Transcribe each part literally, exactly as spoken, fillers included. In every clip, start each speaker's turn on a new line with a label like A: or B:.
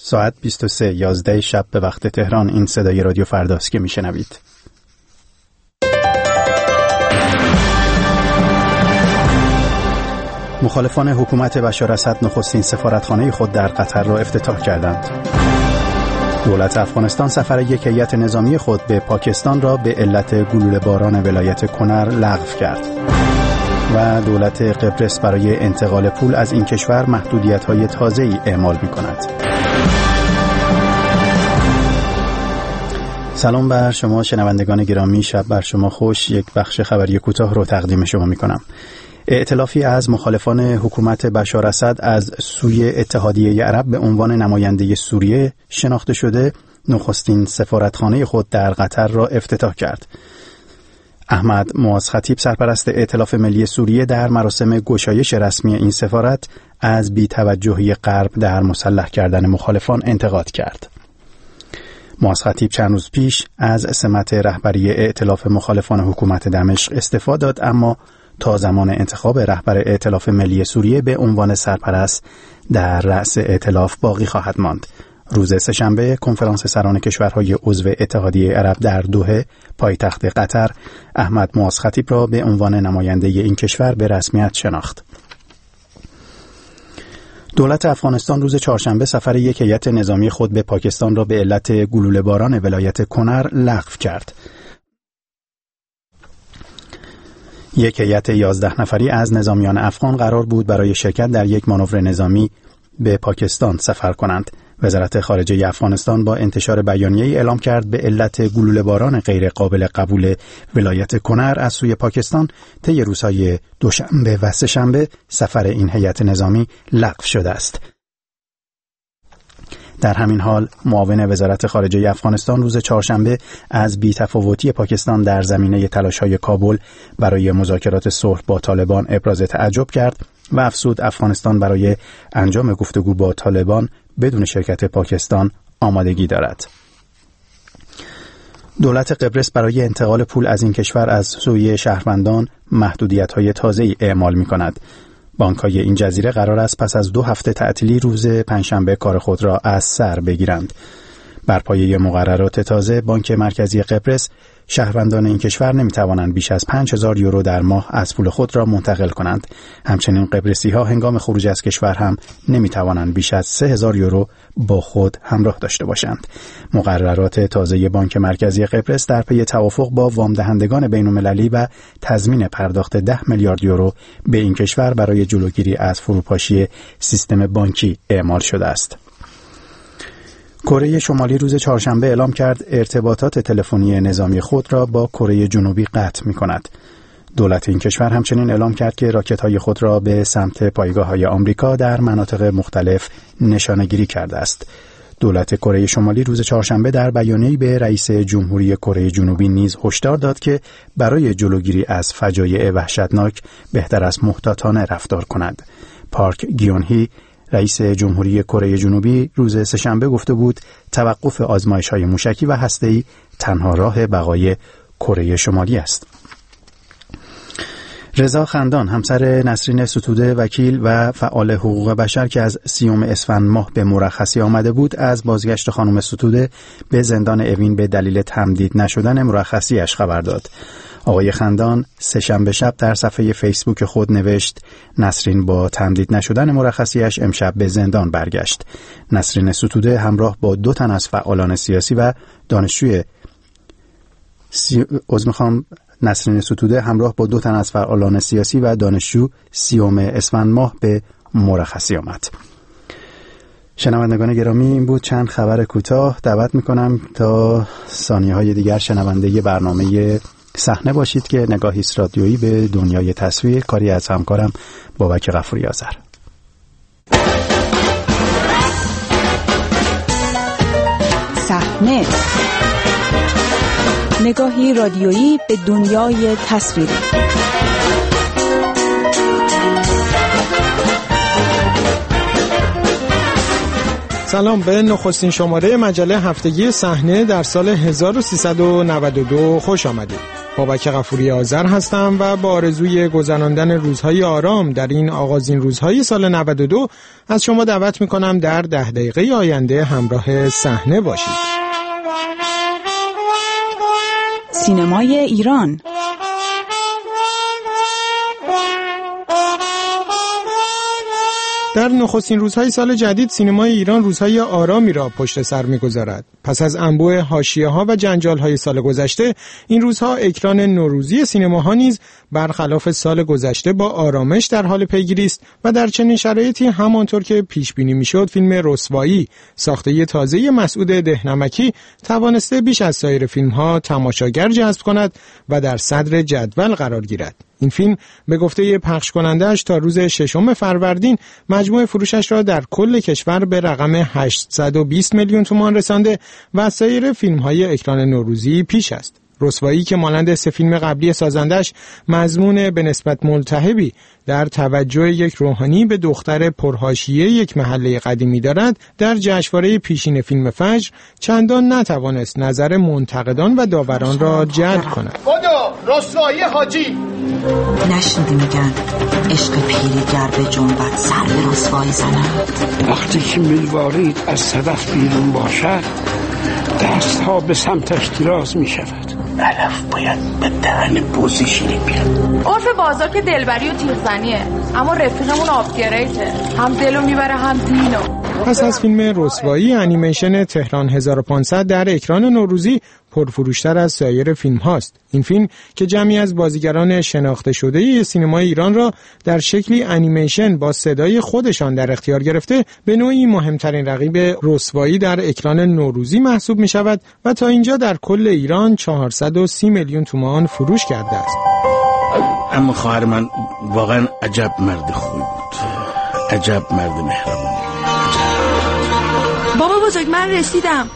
A: ساعت بیست و سه یازده شب به وقت تهران. این صدای رادیو فرداست که میشنوید. مخالفان حکومت بشار اسد نخستین سفارتخانه خود در قطر را افتتاح کردند. دولت افغانستان سفر یک هیئت نظامی خود به پاکستان را به علت گلوله باران ولایت کنر لغو کرد. و دولت قبرس برای انتقال پول از این کشور محدودیت‌های تازه‌ای اعمال می‌کند. سلام بر شما شنوندگان گرامی، شب بر شما خوش. یک بخش خبری کوتاه رو تقدیم شما می‌کنم. ائتلافی از مخالفان حکومت بشار اسد از سوی اتحادیه عرب به عنوان نماینده سوریه شناخته شده نخستین سفارتخانه خود در قطر را افتتاح کرد. احمد معاذ خطیب سرپرست ائتلاف ملی سوریه در مراسم گشایش رسمی این سفارت از بی‌توجهی غرب در مسلح کردن مخالفان انتقاد کرد. معاذ خطیب چند روز پیش از سمت رهبری ائتلاف مخالفان حکومت دمشق استعفا داد، اما تا زمان انتخاب رهبر ائتلاف ملی سوریه به عنوان سرپرست در رأس ائتلاف باقی خواهد ماند. روز سه‌شنبه کنفرانس سران کشورهای عضو اتحادیه عرب در دوحه پایتخت قطر احمد معاذ خطیب را به عنوان نماینده این کشور به رسمیت شناخت. دولت افغانستان روز چهارشنبه سفر یک هیئت نظامی خود به پاکستان را به علت گلوله باران ولایت کنر لغو کرد. یک هیئت یازده نفری از نظامیان افغان قرار بود برای شرکت در یک مانور نظامی به پاکستان سفر کنند. وزارت خارجه افغانستان با انتشار بیانیه‌ای اعلام کرد به علت گلوله باران غیر قابل قبول ولایت کنر از سوی پاکستان طی روزهای دوشنبه و سه‌شنبه سفر این هیئت نظامی لغو شده است. در همین حال معاون وزارت خارجه افغانستان روز چهارشنبه از بی‌تفاوتی پاکستان در زمینه تلاش‌های کابل برای مذاکرات صلح با طالبان ابراز تعجب کرد و افزود افغانستان برای انجام گفتگو با طالبان بدون شرکت پاکستان آمادگی دارد. دولت قبرس برای انتقال پول از این کشور از سوی شهروندان محدودیت‌های تازه‌ای اعمال می‌کند. بانک‌های این جزیره قرار است پس از دو هفته تعطیلی روز پنجشنبه کار خود را از سر بگیرند. بر پایه مقررات تازه بانک مرکزی قبرس شهروندان این کشور نمی‌توانند بیش از پنج هزار یورو در ماه از پول خود را منتقل کنند. همچنین قبرسی‌ها هنگام خروج از کشور هم نمی‌توانند بیش از سه هزار یورو با خود همراه داشته باشند. مقررات تازه بانک مرکزی قبرس در پی توافق با وام دهندگان بین‌المللی و تضمین پرداخت ده میلیارد یورو به این کشور برای جلوگیری از فروپاشی سیستم بانکی اعمال شده است. کره شمالی روز چهارشنبه اعلام کرد ارتباطات تلفنی نظامی خود را با کره جنوبی قطع می‌کند. دولت این کشور همچنین اعلام کرد که راکت‌های خود را به سمت پایگاه‌های آمریکا در مناطق مختلف نشانه‌گیری کرده است. دولت کره شمالی روز چهارشنبه در بیانیه‌ای به رئیس جمهوری کره جنوبی نیز هشدار داد که برای جلوگیری از فجایع وحشتناک بهتر است محتاطانه رفتار کند. پارک گیونهی رئیس جمهوری کره جنوبی روز سه‌شنبه گفته بود توقف آزمایش‌های موشکی و هسته‌ای تنها راه بقای کره شمالی است. رضا خندان همسر نسرین ستوده وکیل و فعال حقوق بشر که از سیوم اسفند ماه به مرخصی آمده بود از بازگشت خانم ستوده به زندان اوین به دلیل تمدید نشدن مرخصیش خبر داد. آقای خندان سه‌شنبه شب در صفحه فیسبوک خود نوشت نسرین با تمدید نشدن مرخصیش امشب به زندان برگشت. نسرین ستوده همراه با دو تن از فعالان سیاسی و دانشجوی سی... از میخوام نسرین ستوده همراه با دو تن از فعالان سیاسی و دانشجو سیوم اسفند ماه به مرخصی آمد. شنوندگان گرامی، این بود چند خبر کوتاه. دعوت میکنم تا ثانیه‌های دیگر شنونده برنامه صحنه باشید که نگاهی رادیویی به دنیای تصویر، کاری از همکارم بابک غفوری آذر.
B: صحنه، نگاهی رادیویی به دنیای تصویری.
C: سلام، به نخستین شماره مجله هفتگی صحنه در سال هزار و سیصد و نود و دو خوش آمدید. بابک غفوری آذر هستم و با آرزوی گذراندن روزهای آرام در این آغازین روزهای سال نود و دو از شما دعوت میکنم در ده دقیقه آینده همراه صحنه باشید.
B: سینمای ایران.
C: در نخستین روزهای سال جدید سینمای ایران روزهای آرامی را پشت سر می‌گذارد. پس از انبوه حاشیه‌ها و جنجال‌های سال گذشته، این روزها اکران نوروزی سینماها نیز برخلاف سال گذشته با آرامش در حال پیگیری است و در چنین شرایطی همانطور که پیش بینی می‌شد فیلم رسوایی ساخته تازه مسعود دهنمکی توانسته بیش از سایر فیلم‌ها تماشاگر جذب کند و در صدر جدول قرار گیرد. این فیلم به گفته پخش کننده‌اش تا روز ششم فروردین مجموع فروشش را در کل کشور به رقم هشتصد و بیست میلیون تومان رسانده و از سایر فیلم‌های اکران نوروزی پیش است. رسوایی که مانند سه فیلم قبلی سازندش مضمون به نسبت ملتهبی در توجه یک روحانی به دختر پرحاشیه یک محله قدیمی دارد، در جشنواره پیشین فیلم فجر چندان نتوانست نظر منتقدان و داوران را جلب کند.
D: خدا رسوایی حاجی
E: نشنیدی میگن عشق پیریگر به جنبت سر به رسوایی زند.
F: وقتی که میلوارید از صدف بیرون باشد دست ها به سمتش دراز می شود. علف باید به دهن بوزیشینی بیاد.
G: عرف بازار که دلبری و تیغزنیه، اما رفیقمون آپگریده، هم دلو میبره هم دینو.
C: پس از فیلم رسوایی، انیمیشن تهران هزار و پانصد در اکران نوروزی پرفروشتر از سایر فیلم هاست. این فیلم که جمعی از بازیگران شناخته شده سینمای ایران را در شکلی انیمیشن با صدای خودشان در اختیار گرفته، به نوعی مهمترین رقیب رسوایی در اکران نوروزی محسوب می شود و تا اینجا در کل ایران چهارصد و سی میلیون تومان فروش کرده است.
F: اما خواهر من واقعا عجب مرد خوبی بود، عجب مرد مهربانی.
G: بابا بزرگ من رسیدم.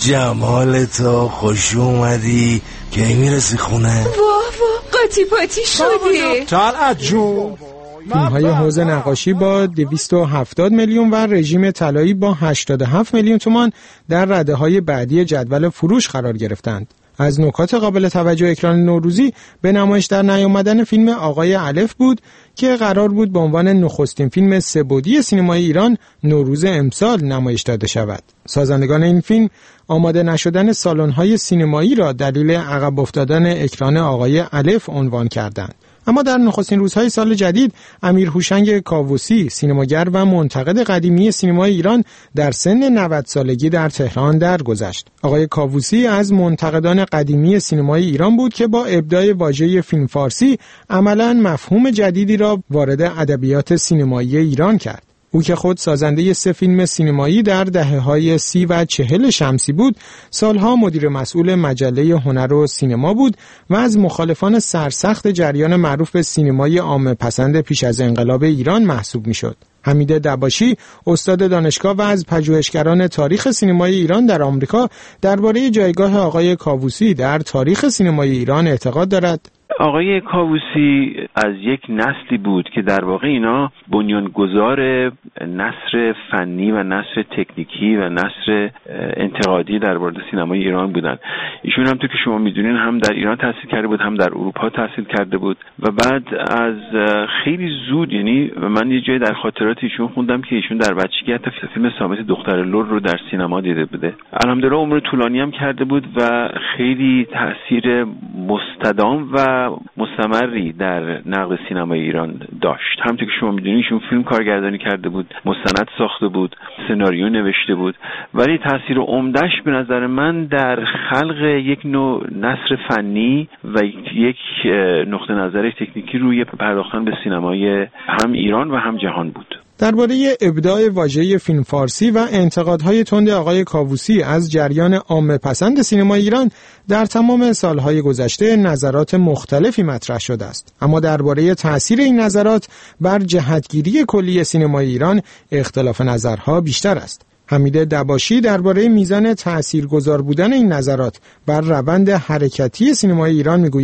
H: جمال تو خوش اومدی. کی میرسی خونه؟
G: واه واه قاطی پاتی شدی.
C: طلعت جون. فیلم‌های حوض نقاشی با دویست و هفتاد میلیون و رژیم طلایی با هشتاد و هفت میلیون تومان در رده‌های بعدی جدول فروش قرار گرفتند. از نکات قابل توجه اکران نوروزی به نمایش در نیامدن فیلم آقای الف بود که قرار بود به عنوان نخستین فیلم سه‌بعدی سینمای ایران نوروز امسال نمایش داده شود. سازندگان این فیلم آماده نشدن سالن‌های سینمایی را دلیل عقب افتادن اکران آقای الف عنوان کردند. اما در نخستین روزهای سال جدید امیر هوشنگ کاووسی، سینماگر و منتقد قدیمی سینمای ایران، در سن نود سالگی در تهران درگذشت. آقای کاووسی از منتقدان قدیمی سینمای ایران بود که با ابداع واژه فیلم فارسی عملاً مفهوم جدیدی را وارد ادبیات سینمایی ایران کرد. او که خود سازنده سه فیلم سینمایی در دهه‌های سی و چهل شمسی بود، سالها مدیر مسئول مجله هنر و سینما بود و از مخالفان سرسخت جریان معروف به سینمای عامه پسند پیش از انقلاب ایران محسوب می‌شد. حمید دباشی، استاد دانشگاه و از پژوهشگران تاریخ سینمای ایران در آمریکا، درباره جایگاه آقای کاووسی در تاریخ سینمای ایران اعتقاد دارد.
I: آقای کاووسی از یک نسلی بود که در واقع اینا بنیانگذار نثر فنی و نثر تکنیکی و نثر انتقادی در مورد سینمای ایران بودن. ایشون هم تو که شما میدونین هم در ایران تحصیل کرده بود، هم در اروپا تحصیل کرده بود و بعد از خیلی زود، یعنی من یه جای در خاطرات ایشون خوندم که ایشون در بچگی حتی فیلم سامت دختر لور رو در سینما دیده بوده. الحمدلله عمر طولانی هم کرده بود و خیلی تاثیر مستدام و مستمری در نقد سینمای ایران داشت. همونطور که شما میدونید ایشون فیلم کارگردانی کرده بود، مستند ساخته بود، سناریو نوشته بود، ولی تاثیر عمده‌اش به نظر من در خلق یک نوع نثر فنی و یک نقطه نظر تکنیکی روی پرداختن به سینمای هم ایران و هم جهان بود.
C: درباره ابداع واژه فیلم فارسی و انتقادهای تند آقای کاووسی از جریان عامه پسند سینما ایران در تمام سالهای گذشته نظرات مختلفی مطرح شده است، اما درباره تأثیر این نظرات بر جهتگیری کلی سینمای ایران اختلاف نظرها بیشتر است. حمید دباشی درباره میزان تأثیرگذار بودن این نظرات بر روند حرکتی سینمای ایران میگوید: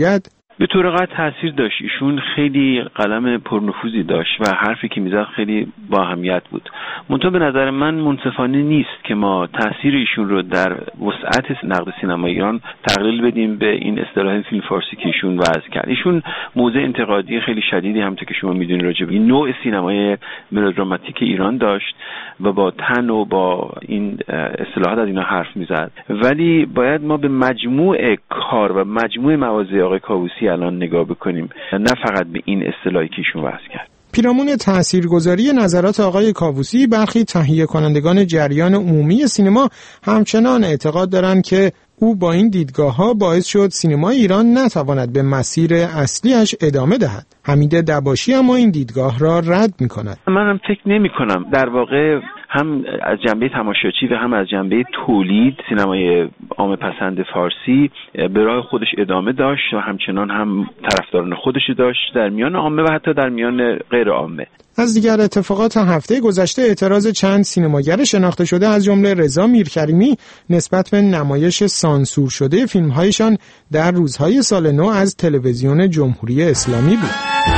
I: به طور قطع تاثیر داشت. ایشون خیلی قلم پرنفوذی داشت و حرفی که میزد خیلی با اهمیت بود. منتها به نظر من منصفانه نیست که ما تاثیر ایشون رو در وسعت نقد سینما ایران تقلیل بدیم به این اصطلاح فیلم فارسی که ایشون وضع کرد. ایشون موضع انتقادی خیلی شدیدی همونطور که شما میدونید راجع به این نوع سینمای ملودراماتیک ایران داشت و با تن و با این اصطلاحات از اینا حرف میزد. ولی باید ما به مجموع کار و مجموع مواضع آقای کاووسی الان نگاه بکنیم، نه فقط به این اصطلاحی که ایشون وضع کرد.
C: پیرامون تاثیرگذاری نظرات آقای کاووسی، برخی تهیه کنندگان جریان عمومی سینما همچنان اعتقاد دارند که او با این دیدگاه‌ها باعث شد سینمای ایران نتواند به مسیر اصلیش ادامه دهد. حمید دباشی اما این دیدگاه را رد می‌کند.
I: من هم فکر نمی‌کنم. در واقع هم از جنبه تماشاچی و هم از جنبه تولید سینمای عامه پسند فارسی به راه خودش ادامه داشت و همچنان هم طرفداران خودش داشت در میان عامه و حتی در میان غیر عامه.
C: از دیگر اتفاقات هفته گذشته اعتراض چند سینماگر شناخته شده از جمله رضا میرکریمی نسبت به نمایش سانسور شده فیلم‌هایشان در روزهای سال نو از تلویزیون جمهوری اسلامی بود.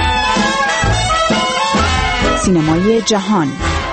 B: سینمای جهان.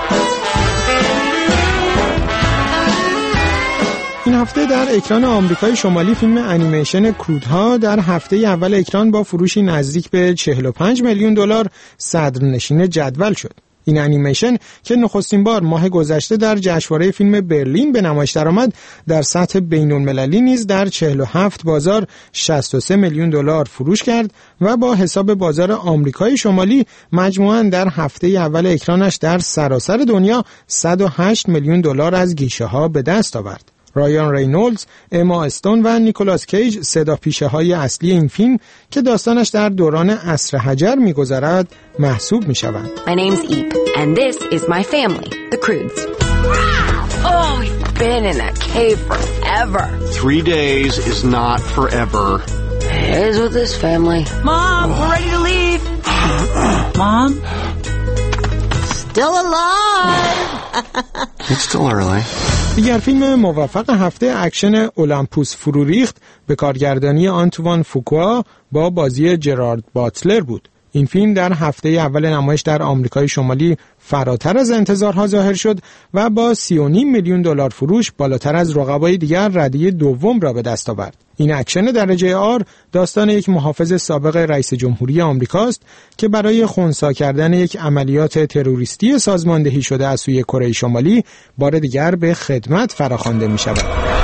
C: این هفته در اکران آمریکای شمالی فیلم انیمیشن کرودها در هفته اول اکران با فروشی نزدیک به چهل و پنج میلیون دلار صدرنشین جدول شد. این انیمیشن که نخستین بار ماه گذشته در جشنواره فیلم برلین به نمایش درآمد، در سطح بین‌المللی نیز در چهل و هفت بازار شصت و سه میلیون دلار فروش کرد و با حساب بازار آمریکای شمالی مجموعاً در هفته اول اکرانش در سراسر دنیا صد و هشت میلیون دلار از گیشه‌ها به دست آورد. رایان رینولدز، اما استون و نیکولاس کیج صدا پیشه های اصلی این فیلم که داستانش در دوران عصر حجر می‌گذرد محسوب می‌شوند.
J: My name's Eep and this is my family, the Croods. Oh, we've been in that cave forever.
K: Three days is not forever.
J: It is with this family. Mom, we're ready to leave. Mom? Still alive.
K: It's still early.
C: دیگر فیلم موفق هفته اکشن اولمپوس فرو ریخت به کارگردانی آنتوان فوکوا با بازی جرارد باتلر بود. این فیلم در هفته اول نمایش در آمریکای شمالی فراتر از انتظارها ظاهر شد و با سی و نیم میلیون دلار فروش بالاتر از رقبای دیگر رده دوم را به دست آورد. این اکشن درجه آر داستان یک محافظ سابق رئیس جمهوری آمریکاست که برای خنثی کردن یک عملیات تروریستی سازماندهی شده از سوی کره شمالی بار دیگر به خدمت فراخوانده می شود.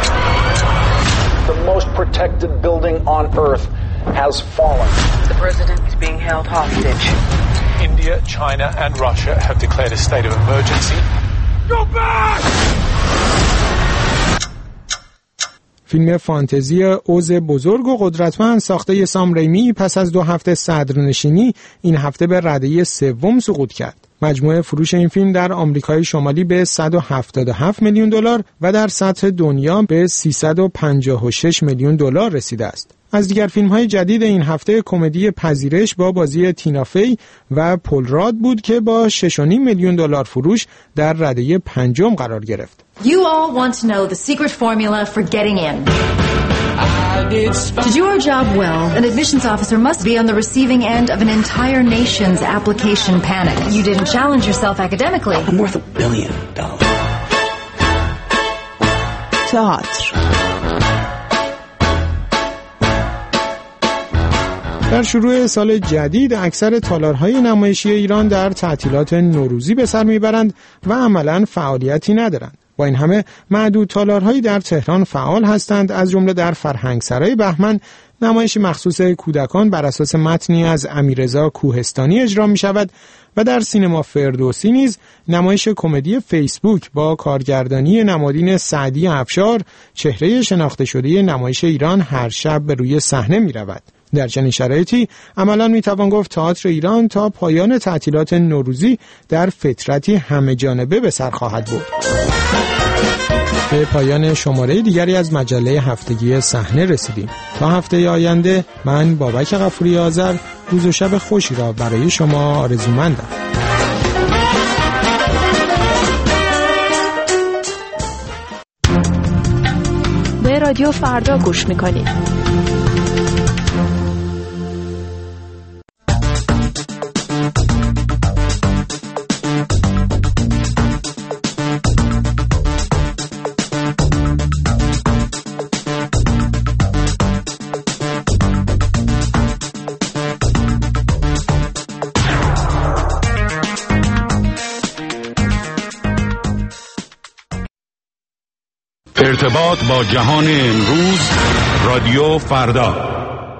L: The most protected building on earth has fallen.
M: The president is being held hostage.
N: India, China and Russia have declared a state of emergency. Go back!
C: فیلم فانتزی اوز بزرگ و قدرتمند ساخته سام ریمی پس از دو هفته صدرنشینی این هفته به رده سوم سقوط کرد. مجموع فروش این فیلم در آمریکای شمالی به صد و هفتاد و هفت میلیون دلار و در سطح دنیا به سیصد و پنجاه و شش میلیون دلار رسیده است. از دیگر فیلم‌های جدید این هفته کمدی پذیرش با بازی تینا فی و پل راد بود که با شش و نیم میلیون دلار فروش در رده پنجم قرار گرفت.
O: You all want to know the secret formula for getting in. To do our job well, an admissions officer must be on the receiving end of an entire nation's application panic. You didn't challenge yourself academically.
F: I'm worth a billion dollars.
B: تئاتر.
C: در شروع سال جدید اکثر تالارهای نمایشی ایران در تعطیلات نوروزی به سر میبرند و عملاً فعالیتی ندارند. با این همه معدود تالارهایی در تهران فعال هستند، از جمله در فرهنگسرای بهمن نمایش مخصوص کودکان بر اساس متنی از امیررضا کوهستانی اجرا می شود و در سینما فردوسی نیز نمایش کمدی فیسبوک با کارگردانی نمادین سعدی افشار چهره شناخته شده نمایش ایران هر شب به روی صحنه می رود. در چنین شرایطی عملاً میتوان گفت تئاتر ایران تا پایان تعطیلات نوروزی در فترتی همه جانبه به سر خواهد بود. به پایان شماره دیگری از مجله هفتگی صحنه رسیدیم. تا هفته آینده من بابک غفوری آذر روز و شب خوشی را برای شما آرزومندم.
P: به رادیو فردا گوش میکنید. ارتباط با جهان امروز، رادیو فردا.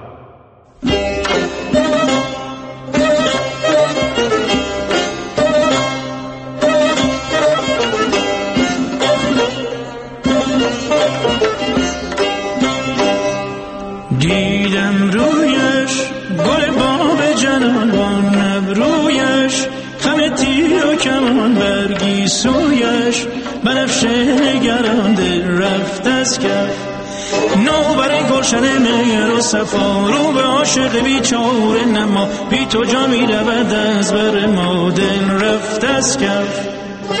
Q: دیدم رویش گل باب جنان، ابرویش خم تیر و کمان، برگی سویش بنفشه نگران، دل رفت از کف نوبر گلشن مهر و صفا، رو به عاشق بیچاره نما، بی تو جا می رود از بر ما، دل رفت از کف.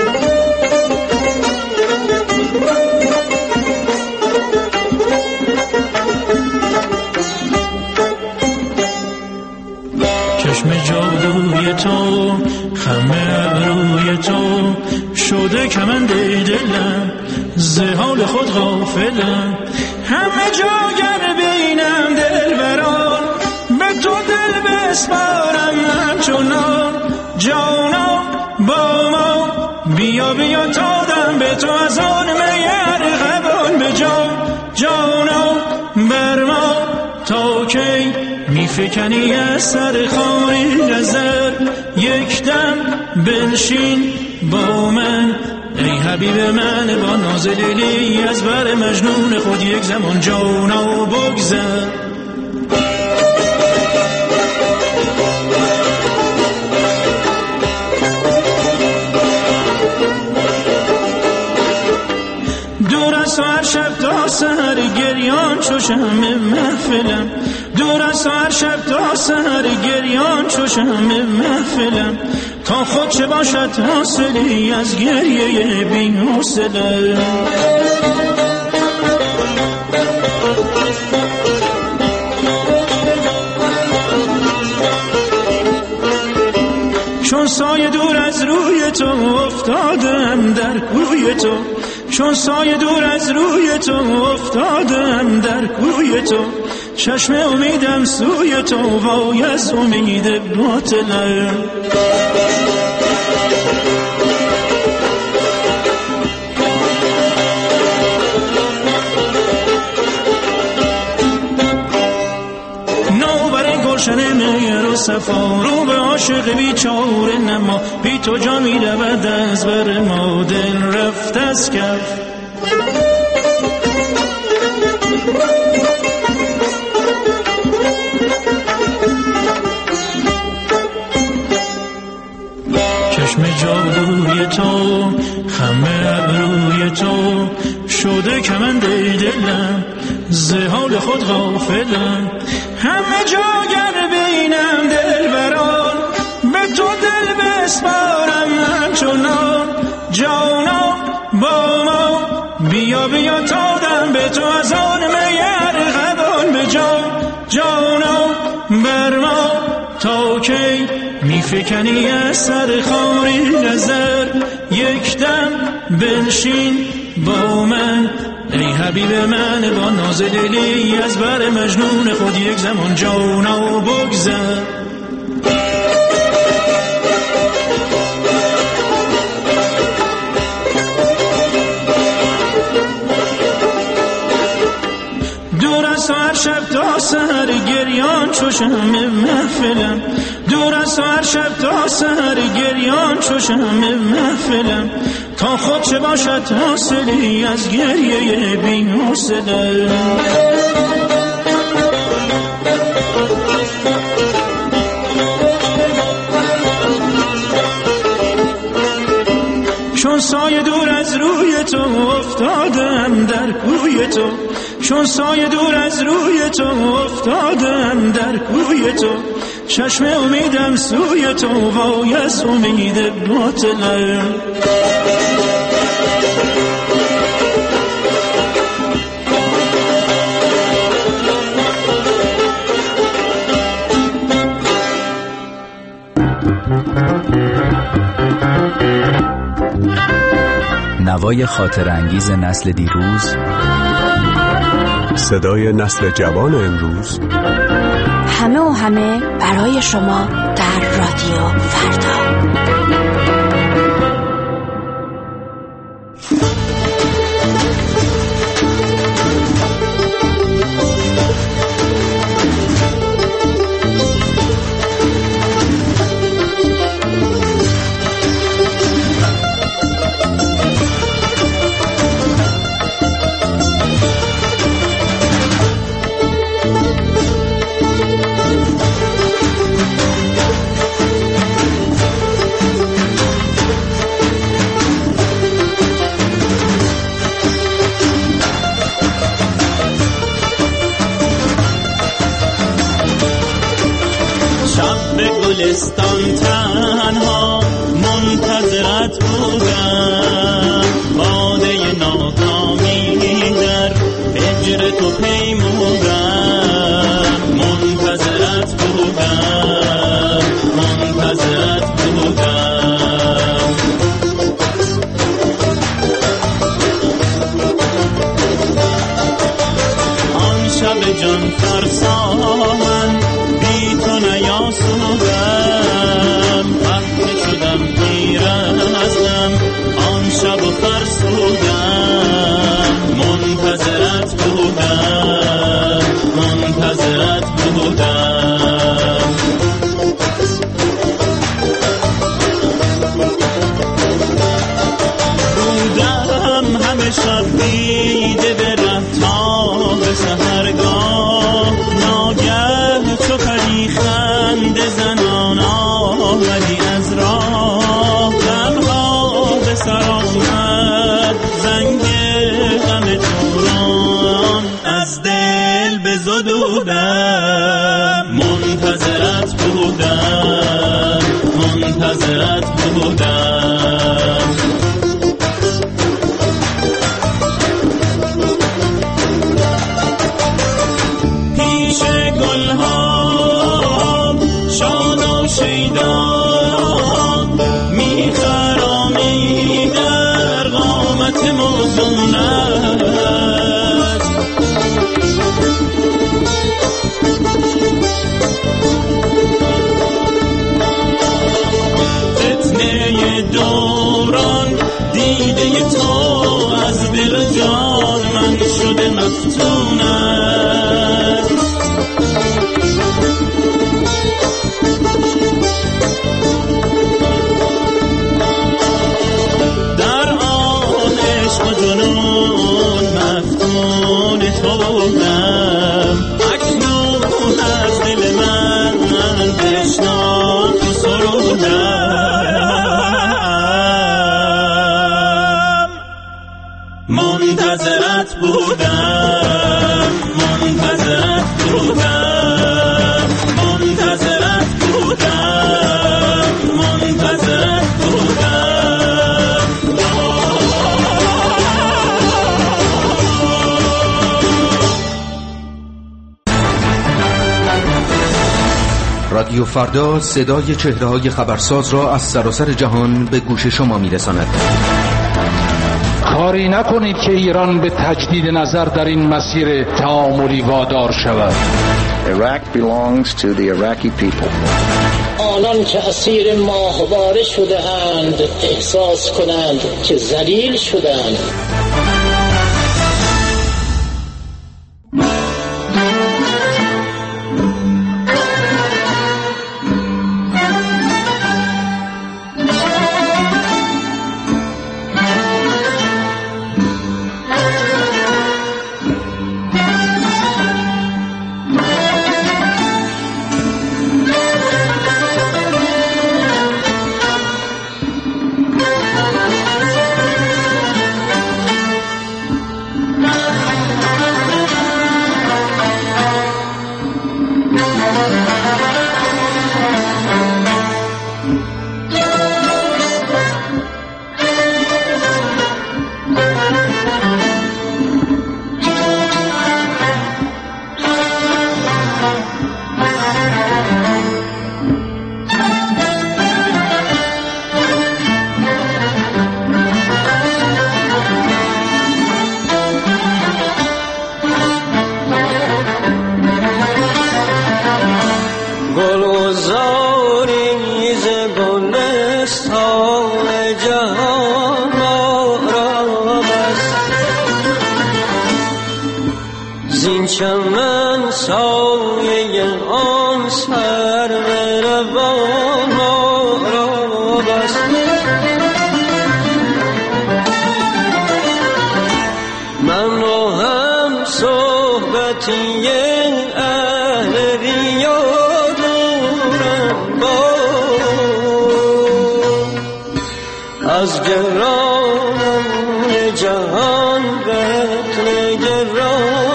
Q: چشم جادوی تو، خم ابروی تو، شده کمند دلم، ز حال خود غافلم، همه جا گر بینم دل بران، به تو دل بسپارم همچنان، جانا با ما بیا بیا تا دم به تو از آن می ارغوان، به جان جانا بر ما تا کی میفکنی از سر خاری نظر، یک دم بنشین با من ای حبیب من، با ناز دلی از بر مجنون خود یک زمان جانا بگذر. دور از هر شب تا سحر گریان چو شمع محفلم، دور از هر شب تا سحر گریان چو شمع محفلم، تا خود چه باشد حاصلی از گریه بی حوصله. چون سایه دور از روی تو افتادم در کوی تو، چون سایه دور از روی تو افتادم در کوی تو، چشم امیدم سوی تو وای از امید باطلم. نوبر گلشن مهر و صفا، رو به عاشق بیچاره نما، بی تو جا می رود از بر ما، دل رفت از کف. چشم جادوی تو، خم ابروی تو، شده کمند دلم، ز حال خود غافلم، همه جا گر بینم دل بران، به تو دل بسپارم همچنان، جانا با ما بیا بیا تا دم به تو از آن می ارغوان، به جان جانا بر ما تا کی میفکنی از سر خاری نظر، یک دم بنشین با من ای حبیب من، با ناز دلی از بر مجنون خود یک زمان جانا بگذر. دور از هر شب تا سحر گریان چو شمع محفلم، دور از هر شب تا سحر گریان چو شمع محفلم، تا خود چه باشد حاصلی از گریه بی حوصله. چون سایه دور از روی تو افتادم در کوی تو، چون سایه دور از روی تو افتادم در کوی تو، چشم امیدم سوی تو وای از امید باطلم.
R: نوای خاطر انگیز نسل دیروز،
S: صدای نسل جوان امروز،
B: همه و همه برای شما در رادیو فردا.
Q: زمستان تنها منتظرت بودم، باده ناکامی در هجر تو پیمودم، منتظرت بودم، منتظرت بودم. آن شب جان فرسا من بی تو نیاسودم، خفته شدم پیر از غم آن شب و فرسودم، منتظرت بودم، منتظرت بودم. بودم همه شب دیده به ره تا به سحرگاه، ناگه چو پری خنده زنان آمدی از راه، غمها به سر آمد زنگ غم توران از دل بزدودم، منتظرت بودم، منتظرت بودم. پیش گلها شاد و شیدا میخرامی در قامت موزونت، فتنه دوران دیده تو از دل و جان من شده مفتونت. در آن عشق و جنون مفتون تو بودم، اکنون از دل من من بشنو تو سرودم، منتظرت بودم، منتظرت بودم، منتظرت بودم، منتظرت بودم.
T: رادیو فردا صدای چهره‌های خبرساز را از سراسر جهان به گوش شما می‌رساند.
F: کاری نکنید که ایران به تجدید نظر در این مسیر تعاملی وادار شود.
L: Iraq belongs to the Iraqi people.
U: آنان که اسیر ماهواره شده اند احساس کنند که ذلیل شدند.
V: چمن سایه آن سر روان را بست. من و هم صحبتی اهل ریا دورم با از گرانم جهان بطن گران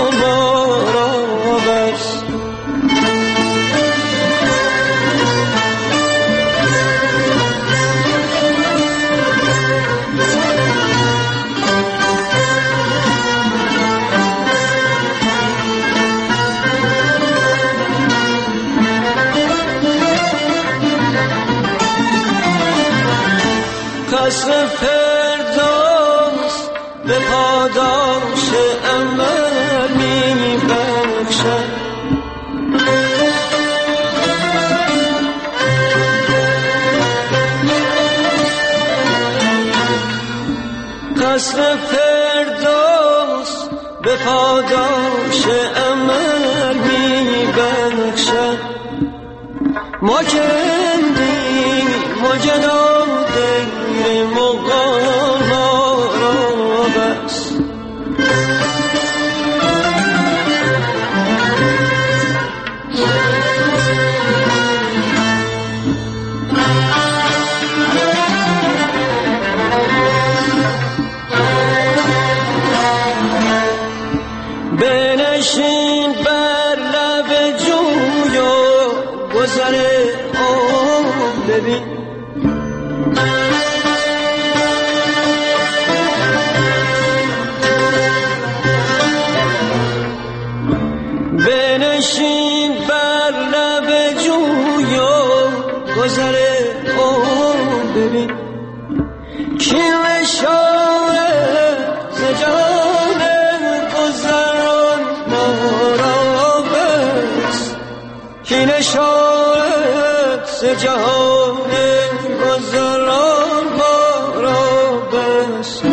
V: به پاداش عمل می بخشد. قصر فردوس به پاداش عمل می بخشد. ما کندیم ما جدا دیر مقام ما را بس. بنشین بر لب جوی و گذر آب ببین. بنشین بر لب جوی و گذر آب ببین. کیل شاه زجان گذران ما را بس. کیل شاه زجان گذران ما را بس.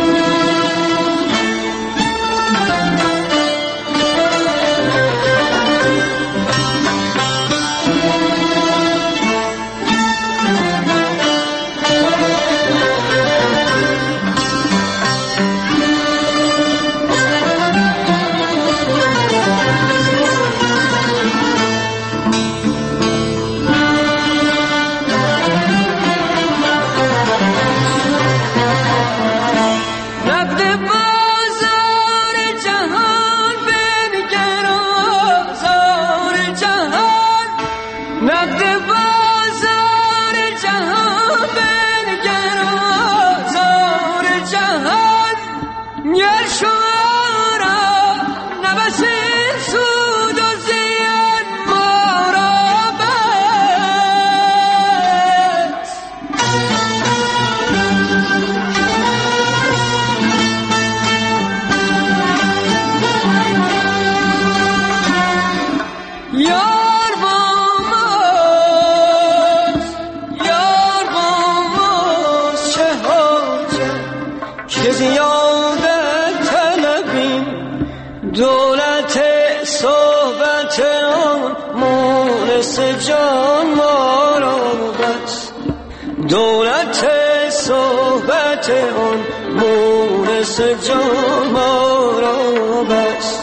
V: جان ما را بس. دولت صحبت آن مونس جان ما را بس.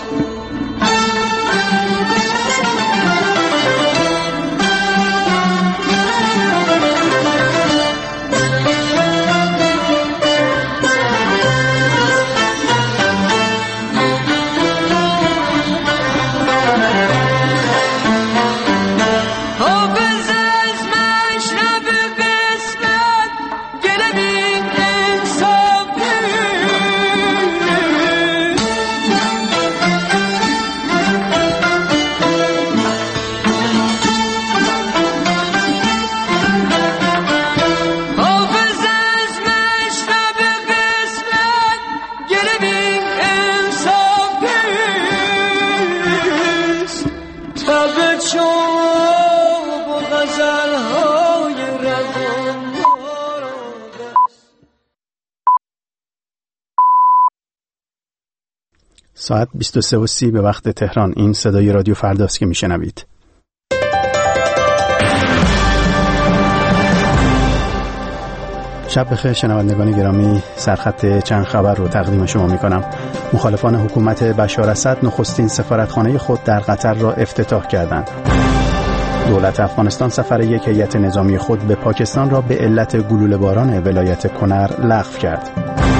A: ساعت بیست و سه و سی به وقت تهران. این صدای رادیو فرداست که میشنوید. شب بخیر شنوندگان گرامی، سرخط چند خبر رو تقدیم شما میکنم. مخالفان حکومت بشار اسد نخستین سفارتخانه خود در قطر را افتتاح کردند. دولت افغانستان سفر یک هیئت نظامی خود به پاکستان را به علت گلوله باران ولایت کنر لغو کرد.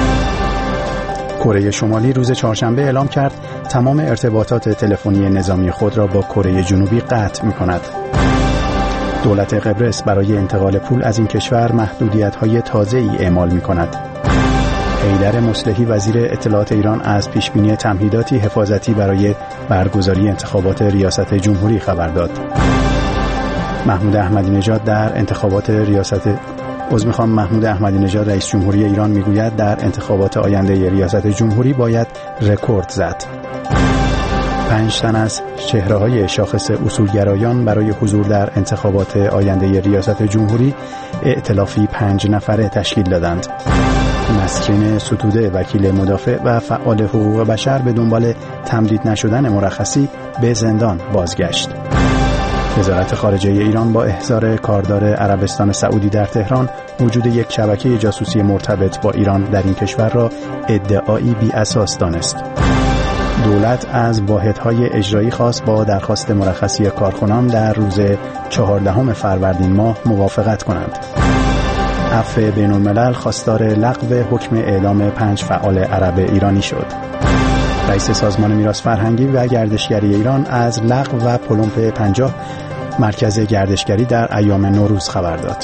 A: کره شمالی روز چهارشنبه اعلام کرد تمام ارتباطات تلفنی نظامی خود را با کره جنوبی قطع می‌کند. دولت قبرس برای انتقال پول از این کشور محدودیت‌های تازه‌ای اعمال می‌کند. حیدر مصلحی وزیر اطلاعات ایران از پیشبینی تمهیداتی حفاظتی برای برگزاری انتخابات ریاست جمهوری خبر داد. محمود احمدی نژاد در انتخابات ریاست عذر میخوام محمود احمدی نژاد رئیس جمهوری ایران میگوید در انتخابات آینده ریاست جمهوری باید رکورد زد. پنج تن از چهره‌های شاخص اصولگرایان برای حضور در انتخابات آینده ریاست جمهوری ائتلافی پنج نفره تشکیل دادند. نسرین ستوده وکیل مدافع و فعال حقوق بشر به دنبال تمدید نشدن مرخصی به زندان بازگشت. وزارت خارجه ایران با احضار کاردار عربستان سعودی در تهران وجود یک شبکه جاسوسی مرتبط با ایران در این کشور را ادعایی بی اساس دانست. دولت از واحدهای اجرایی خواست با درخواست مرخصی کارکنان در روز چهاردهم فروردین ماه موافقت کنند. عفو بین الملل خواستار لغو حکم اعدام پنج فعال عرب ایرانی شد. رئیس سازمان میراث فرهنگی و گردشگری ایران از لغو و پلمپ پنجاه مرکز گردشگری در ایام نوروز خبر داد.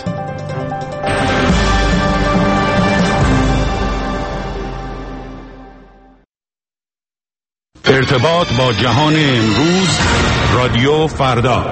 P: ارتباط با جهان امروز رادیو فردا.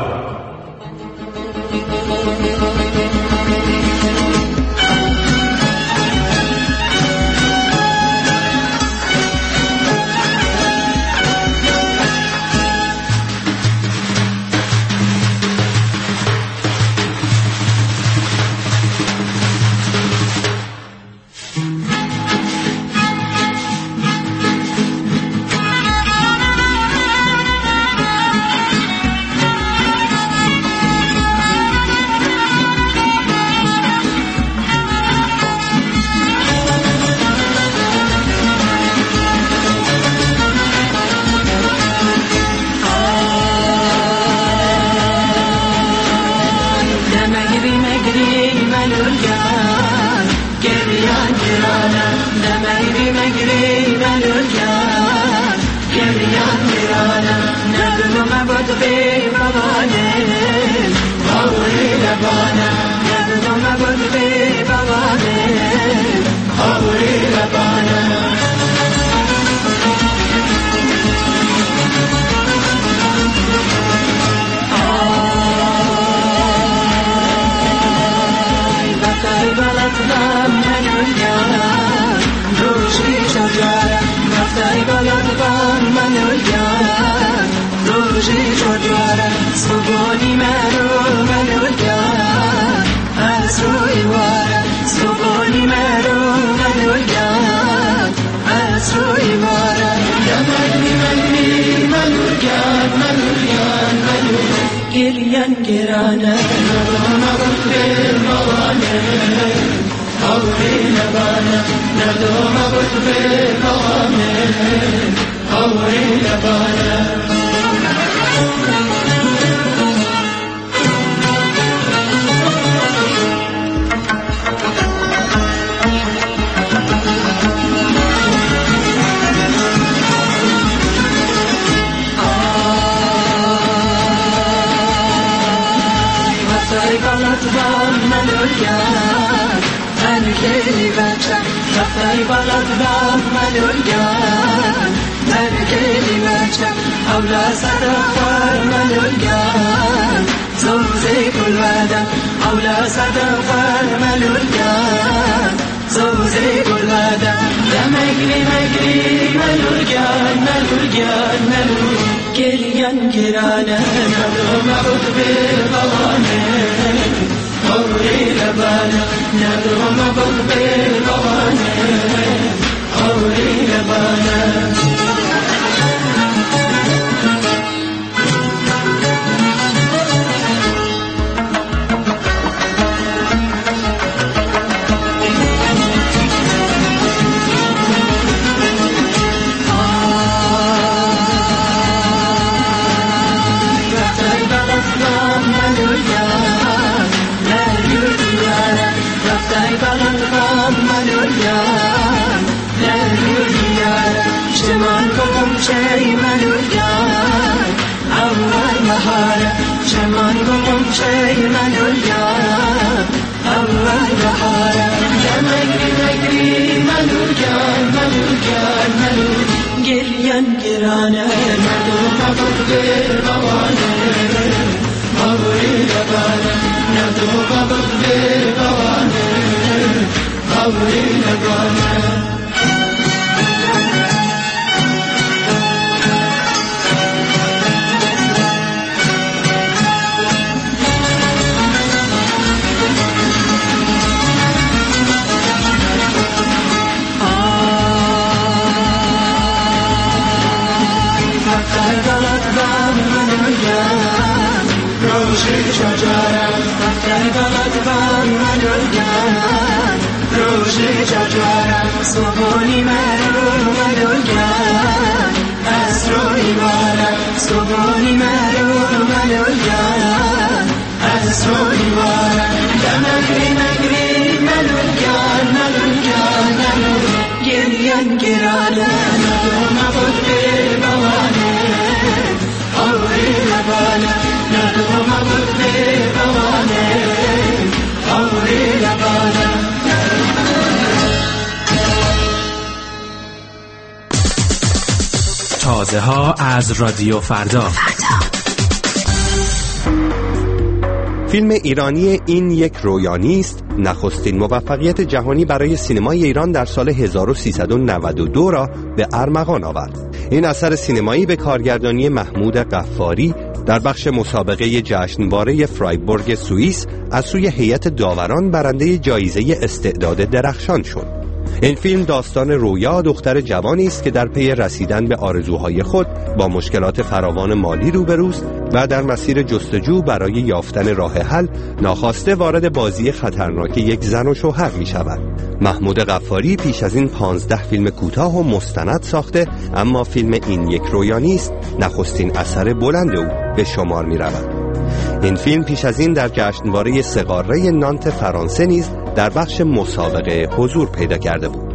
V: Bye. صبحانی مرو ملولگن از روی بارم صبحانی مرو ملولگن از روی بارم دمگری مگری ملولگن ملولگن ملول گرین گرانه ندو مبود به بوانه آوری لبانه ندو مبود به بوانه آوری لبانه.
D: تازه ها از رادیو فردا.
E: فیلم ایرانی این یک رویا نیست نخستین موفقیت جهانی برای سینمای ایران در سال هزار و سیصد و نود و دو را به ارمغان آورد. این اثر سینمایی به کارگردانی محمود غفاری در بخش مسابقه جشنواره فرایبورگ سوئیس از سوی هیئت داوران برنده جایزه استعداد درخشان شد. این فیلم داستان رویا دختر جوانی است که در پی رسیدن به آرزوهای خود با مشکلات فراوان مالی روبروست و در مسیر جستجو برای یافتن راه حل ناخواسته وارد بازی خطرناک یک زن و شوهر می شود. محمود غفاری پیش از این پانزده فیلم کوتاه و مستند ساخته، اما فیلم این یک رویا نیست نخستین اثر بلند او به شمار می رود. این فیلم پیش از این در جشنواره سقاره نانت فرانسه نیز در بخش مسابقه حضور پیدا کرده بود.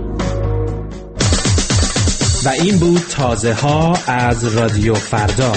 D: و این بود تازه ها از رادیو فردا.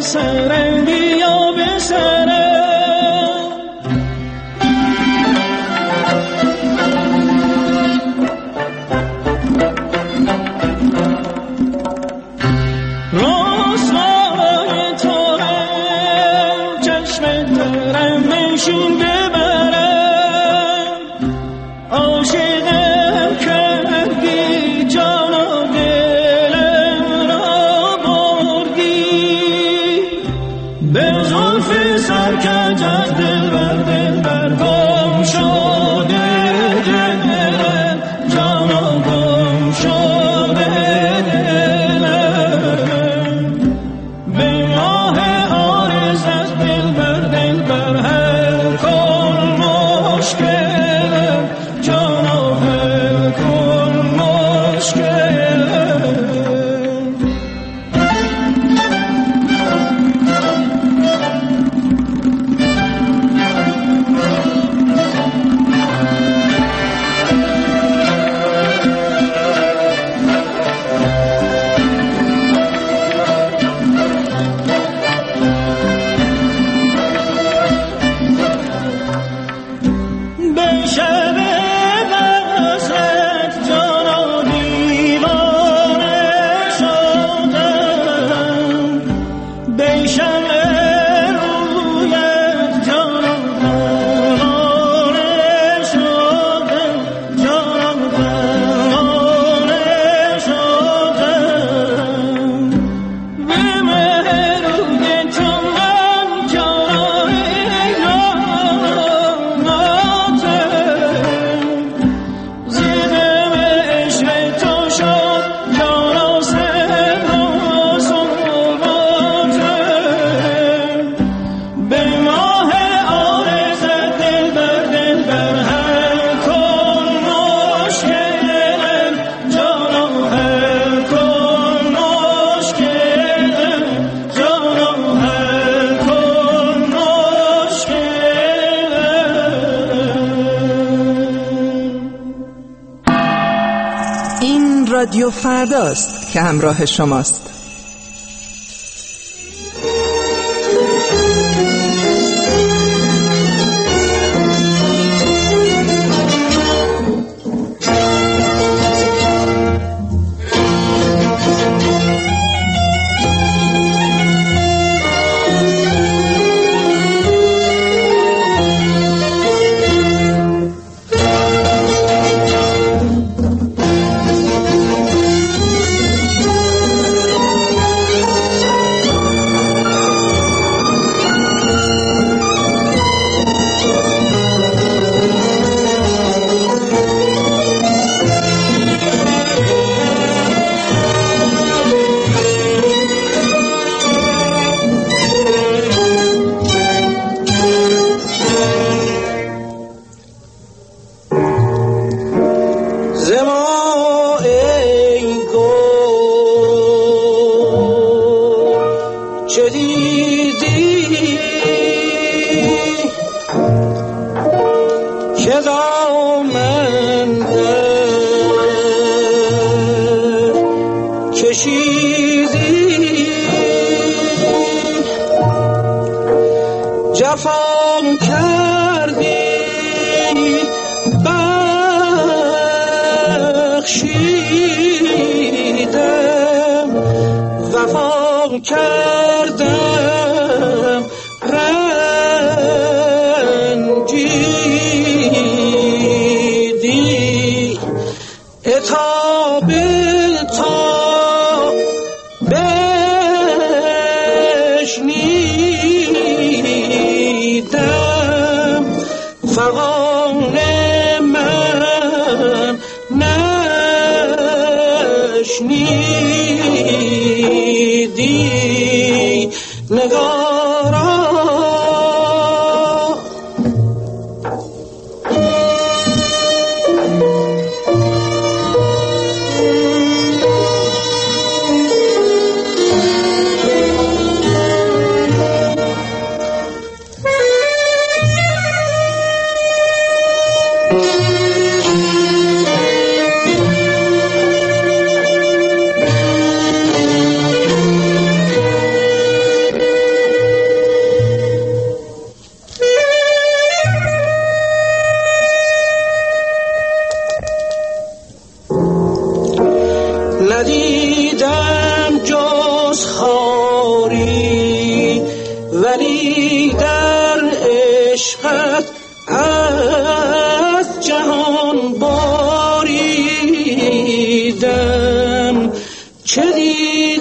Q: سرم بیا به سرم رسوای تو هم چشم دارم نشون ببرم عاشقم کردی جان و دلم را بردی به زلف سرکجت دل بر دل بر گم شده دلم جان و گم شده دلم به ماه آرزت دل بر دل بر هر کن مشکلم جان و هر کن مشکلم به شب وصلت جان و دیوانه شدم به شب رویت جان و دیوانه شدم جان و دیوانه شدم به مهر روی تو من جان زیدم عشق تو شد جان و سر و صورتم به ماه آرزت دل بر دل بر هر کن مشکلم جان و هر کن مشکلم جان و هر کن مشکلم.
G: این رادیو فرداست که همراه شماست.
V: زما ای گل چه دیدی که دامن در کشیدی جفام کردی بخشیدم وفا کردم رنجیدی عتاب تا بشنیدم فغان من نشنیدی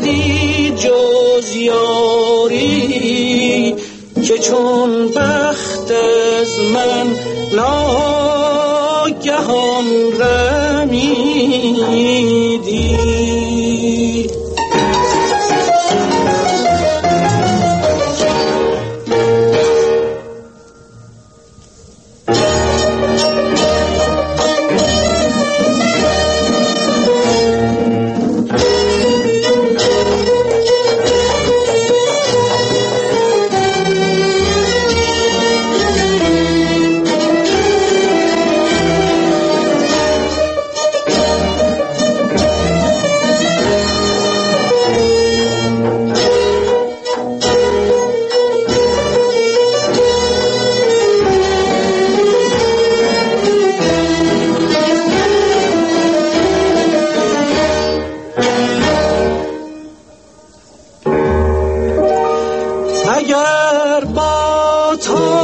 V: نیستی جز یاری که چون بخت از من ناگهان رمیدی. اگر با تو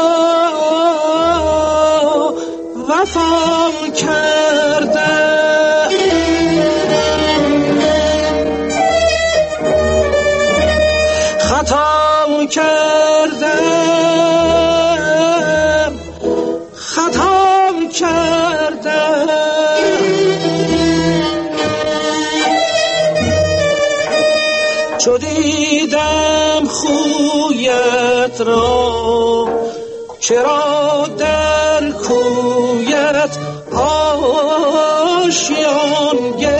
V: وفا کرده خطا کردم خطا کردم چو دیدم خویت را چرا در کویت آشیان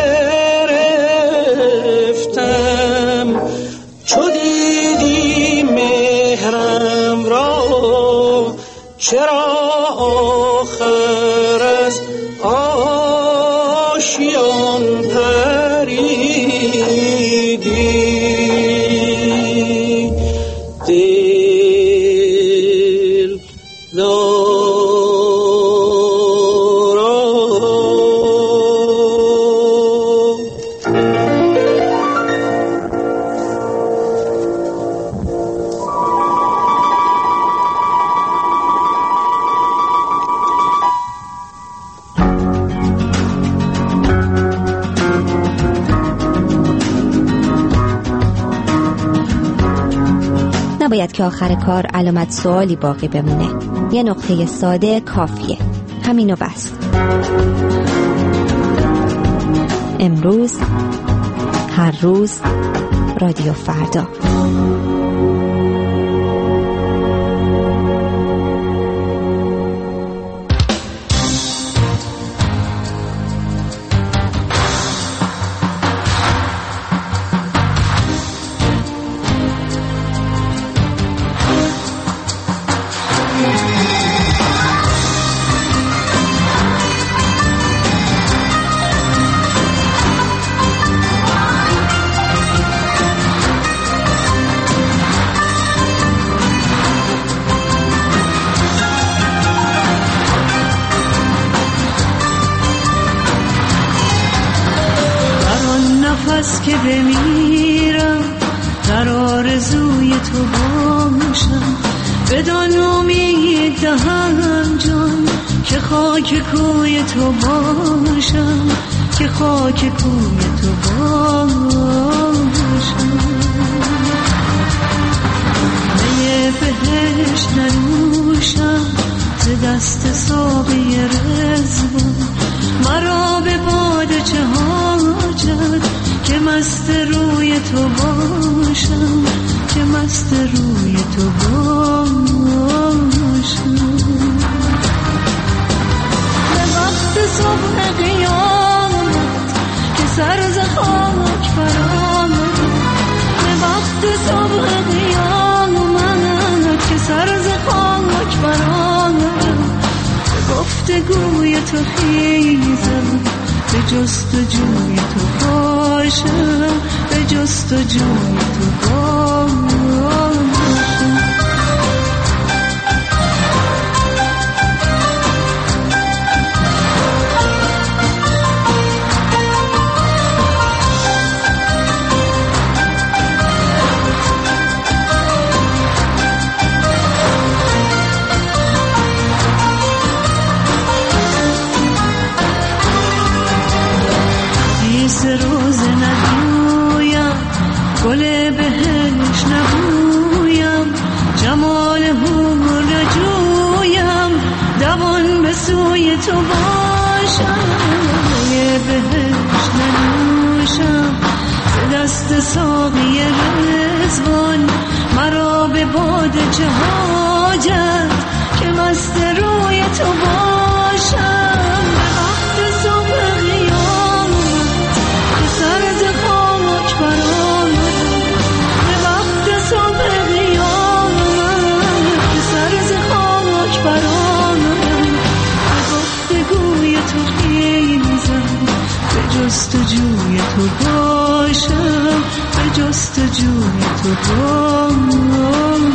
V: گرفتم چو دیدی مهرم را چرا آخر از آشیان پریدی.
H: نباید که آخر کار علامت سوالی باقی بمونه. یه نقطه ساده کافیه. همینو بس. امروز، هر روز، رادیو فردا.
I: نفس که بمیرم در آرزوی تو باشم بدان امید دهم جان که خاک کوی تو باشم که خاک کوی تو باشم می بهشت ننوشم ز دست ساقی رضوان مرا به باده چه حاجت که مست روی تو باشم که مست روی تو باشم به وقت صبح قیامت که سر ز خاک برآمد به وقت صبح قیامت که سر ز خاک برآمد به گفتگوی تو خیزم به جستجوی تو باشم به جستجوی تو باشم روز ندویم گل بهش نبویم، جمال هور جویم، دوان به سوی تو باشم، گل بهش ننوشم، ز دست ساقی رضوان، مرا به باد چه حاجت که مست روی تو باشم. به وقت صبح قیامت که سر ز خاک برآمد، به وقت صبح قیامت که سر ز خاک برآمد، به گفتگوی تو خیزم، به جستجوی تو باشم، به جستجوی تو باشم.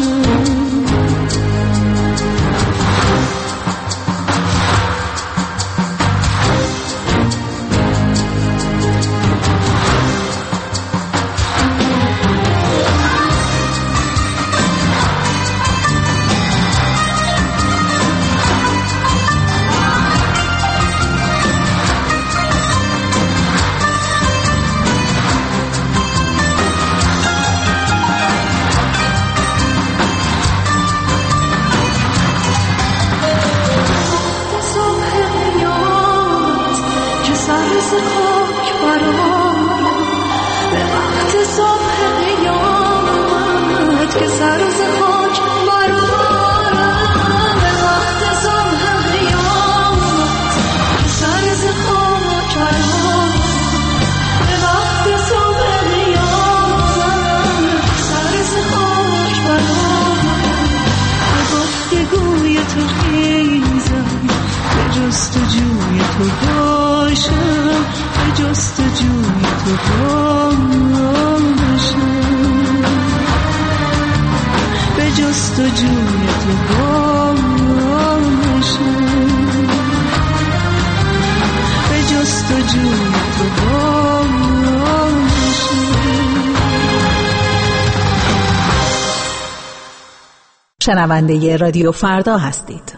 G: شنونده رادیو فردا هستید.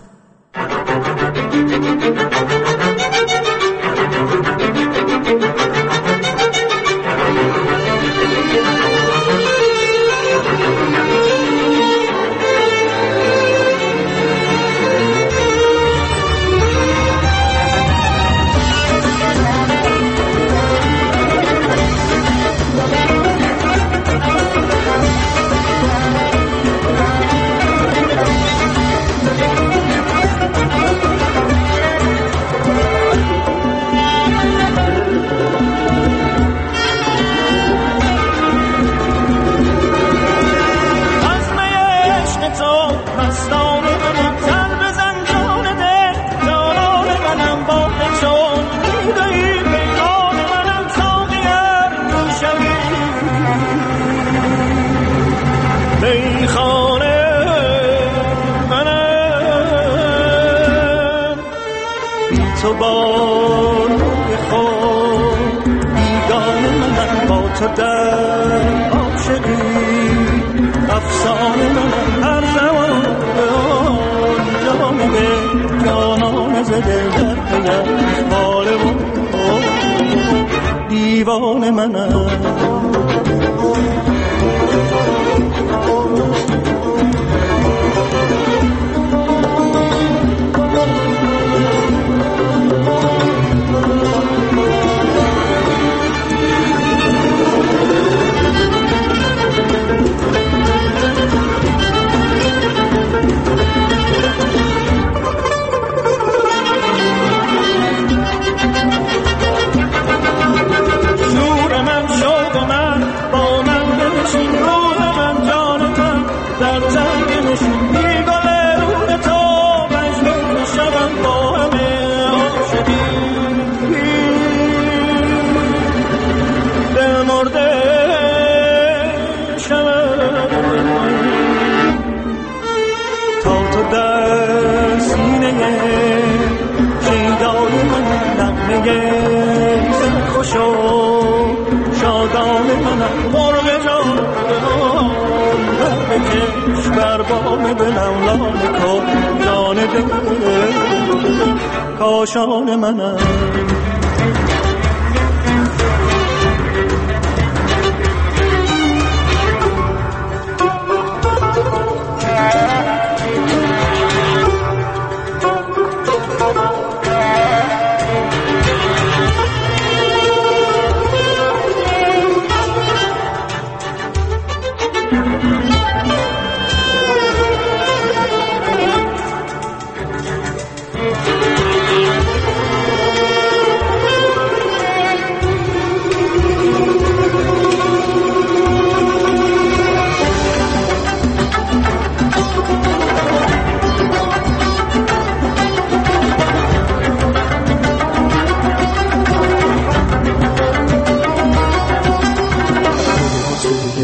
V: تو با روی خود بیگانه من با تو در عاشقی افسانه من هر زمان جان به جانان زده در پیم حال و دیوان منم شادان منم مرغ جان بکش بر بام دلم لاله کن جان دل کاشان منم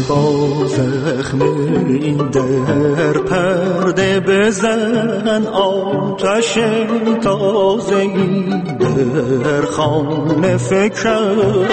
V: با زخم این در پرده بزن آتش تازه‌ای در خانه فکرم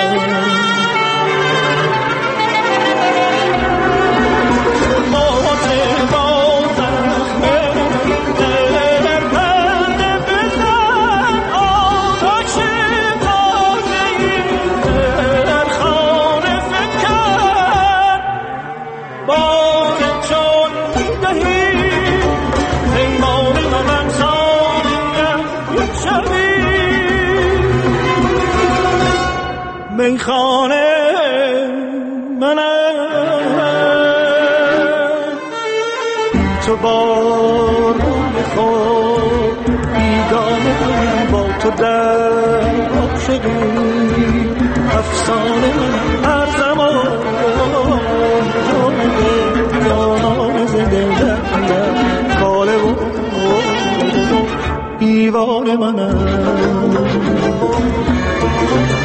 V: میخانه منم تو بارون خود بیگانه با تو در عاشقی افسانه من هر زمان جانان زنده کاله و دیوانه منم